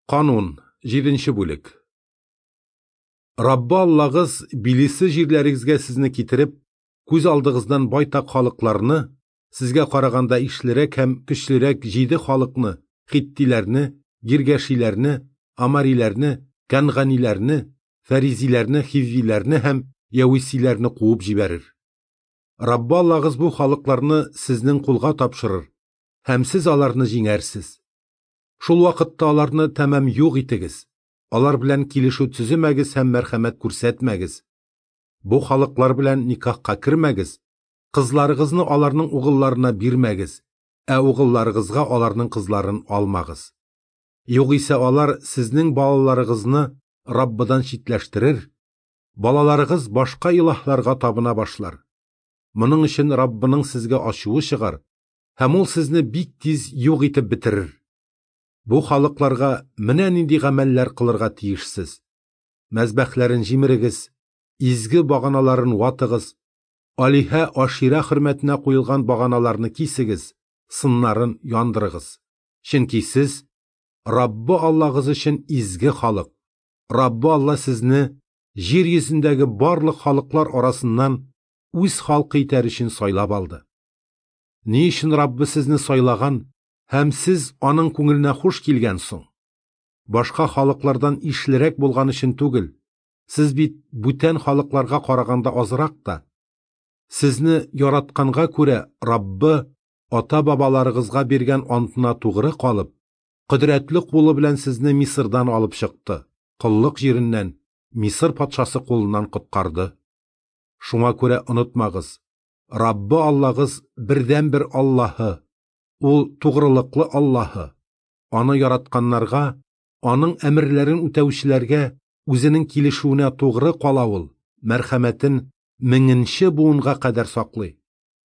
Канун 7-нче бүлек. Раббы Аллагыз билисе җирләрегезгә сезне китереп, күз алдыгыздан байтак халыкларны, сезгә караганда ишлерәк һәм көчлерәк 7 халыкны, Хиттиләрне, Гиргәшиләрне, Амариләрне, Канганиләрне, Фәризиләрне, Хиввиләрне һәм Явисиләрне куып җибәрер. Раббы Аллагыз бу халыкларны сезнең кулга тапшырыр, һәм сез аларны җиңәрсез. Шул вакытта аларны тәмам юк итегез. Алар белән килешү төземәгез һәм мәрхәмәт күрсәтмәгез. Бу халыклар белән никахка кермәгез. Кызларыгызны аларның угылларына бирмәгез, угылларыгызга аларның кызларын алмагыз. Югыйсә алар сезнең балаларыгызны Раббыдан читләштерер, балаларыгыз башка илаһларга табына башлар. Моның өчен Раббының сезгә ачуы чыгар, һәм ул сезне бик тиз юк итеп бетерер. Бу халыкларга менә нинди гамәлләр кылырга тиешсез. Мәзбәхләрен җимерегез, изге баганаларын ватыгыз, алиһә ашира хөрмәтенә куелган баганаларны кисегез, сыннарын яндырыгыз. Чөнки сез Раббы Аллагыз өчен изге халык. Раббы Алла сезне җир йөзендәге барлык халыклар арасыннан үз халкы итәр өчен сайлап алды. Ни өчен Раббы сезне сайлаган һәм сез аның күңеленә хуш килгән соң? Башка халыклардан ишлерәк булган өчен түгел. Сез бит бүтән халыкларга караганда азрак та. Сезне яратканга күрә Раббы ата-бабаларыгызга биргән антына тугры калып, кодрәтле кулы белән сезне Мисырдан алып чыкты. Кыллык җиреннән, Мисыр патшасы кулыннан коткарды. Шуңа күрә онытмагыз, Раббы Аллагыз бердән-бер Аллаһы. Ул тугрылыклы Аллаһы. Аны яратканнарга, аның әмерләрен үтәүчеләргә үзенең килешүенә тугры кала ул, мәрхәмәтен 1000-нче буынга кадәр саклый.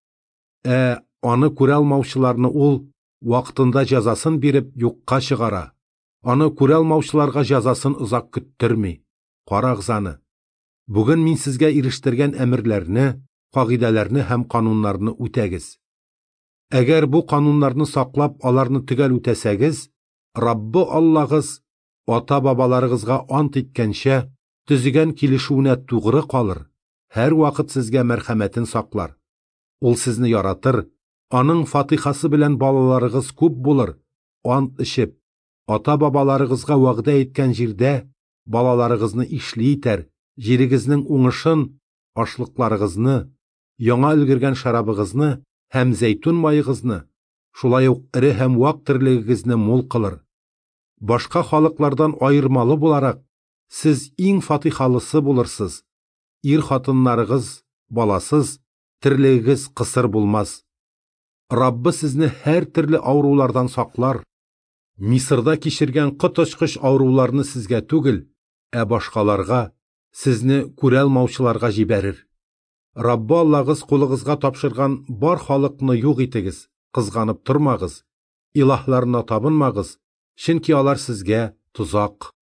Аны күрә алмаучыларны ул вакытында җәзасын биреп юкка чыгара. Аны күрә алмаучыларга җәзасын озак көттерми. Карагыз аны. Бүген мин сезгә ирештергән әмерләрне, кагыйдәләрне һәм кануннарны үтәгез. Әгәр бу кануннарны саклап, аларны төгәл үтәсәгез, Раббы Аллагыз ата-бабаларыгызга ант иткәнчә төзегән килешүенә тугры калыр, һәр вакыт сезгә мәрхәмәтен саклар. Ул сезне яратыр, аның фатихасы белән балаларыгыз күп булыр, ант ишеп, ата-бабаларыгызга вәгъдә иткән җирдә балаларыгызны ишле итәр, җирегезнең уңышын, ашлыкларыгызны, яңа өлгергән шарабыгызны һәм зәйтүн майыгызны, шулай ук ире һәм вак тирлегегезне мул кылыр. Башка халыклардан айырмалы буларак, сез иң фатихалысы булырсыз. Ир-хатыннарыгыз баласыз, тирлегегез кысыр булмас. Раббы сезне һәр төрле авырулардан саклар. Мисырда кичергән кытычкыч авыруларны сезгә түгел, башкаларга, сезне күрә алмаучыларга җибәрер. Раббы Аллагыз кулыгызга тапшырган бар халыкны юк итегез, кызганып тормагыз, илаһларына табынмагыз, чөнки алар сезгә тузак.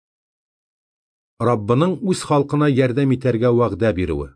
Раббының үз халкына ярдәм итәргә вәгъдә бирүе.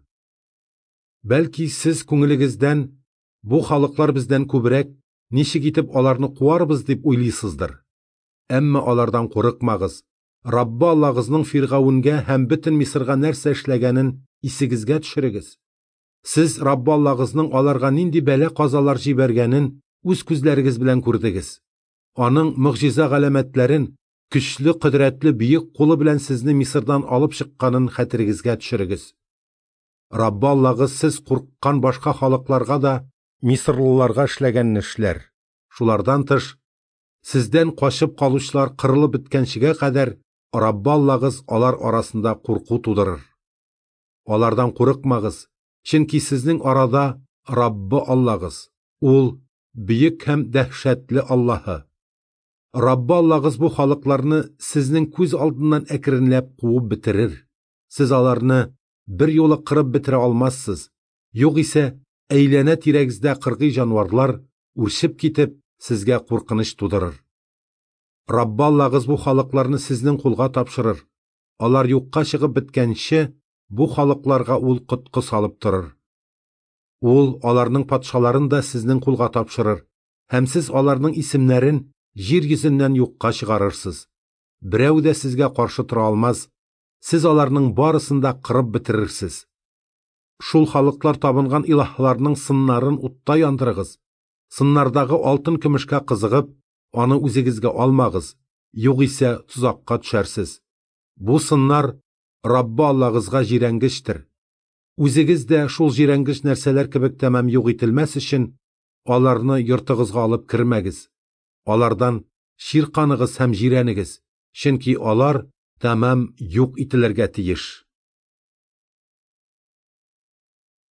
Бәлки сез күңелегездән бу халыклар бездән күбрәк, ничек итеп аларны куарбыз дип уйлыйсыздыр. Әмма алардан курыкмагыз. Раббы Аллагызның Фиргавенгә һәм бөтен Мисырга нәрсә эшләгәнен исегезгә төшерегез. Сез Раббы Аллагызның аларга нинди бәла казалар җибәргәнен үз күзләрегез белән күрдегез. Аның мөгъҗиза галәмәтләрен, көчле, кодрәтле биек кулы белән сезне Мисырдан алып чыкканын хәтерегезгә төшерегез. Раббы Аллагыз сез курыккан башка халыкларга да Мисырлыларга эшләгәнне эшләр. Шулардан тыш, сездән качып калучылар кырылып беткәнчегә кадәр Раббы Аллагыз алар арасында курку тудырыр. Алардан курыкмагыз, чөнки сезнең арада Раббы Аллагыз. Ул биек һәм дәһшәтле Аллаһы. Раббы Аллагыз бу халыкларны сезнең күз алдыннан әкренләп куып бетерер. Сез аларны бер юлы кырып бетерә алмассыз. Югыйсә, әйләнә тирәгездә кыргый җанварлар үрчеп китеп, сезгә куркыныч тудырыр. Раббы Аллагыз бу халыкларны сезнең кулга тапшырыр. Алар юкка чыгып беткәнче, бу халыкларга ул коткы салып торыр. Ул аларның патшаларын да сезнең кулга тапшырыр, һәм сез аларның исемнәрен җир йөзеннән юкка чыгарырсыз. Берәү дә сезгә каршы тора алмас, сез аларның барысын да кырып бетерерсез. Шул халыклар табынган илаһларның сыннарын утта яндырыгыз. Сыннардагы алтын көмешкә кызыгып, аны үзегезгә алмагыз, югыйсә тузакка төшәрсез. Бу сыннар Раббы Аллагызга җирәнгечтер. Үзегез дә шул җирәнгеч нәрсәләр кебек тәмам юк ителмәс өчен, аларны йортыгызга алып кермәгез. Алардан чирканыгыз һәм җирәнегез, чөнки алар тәмам юк ителергә тиеш.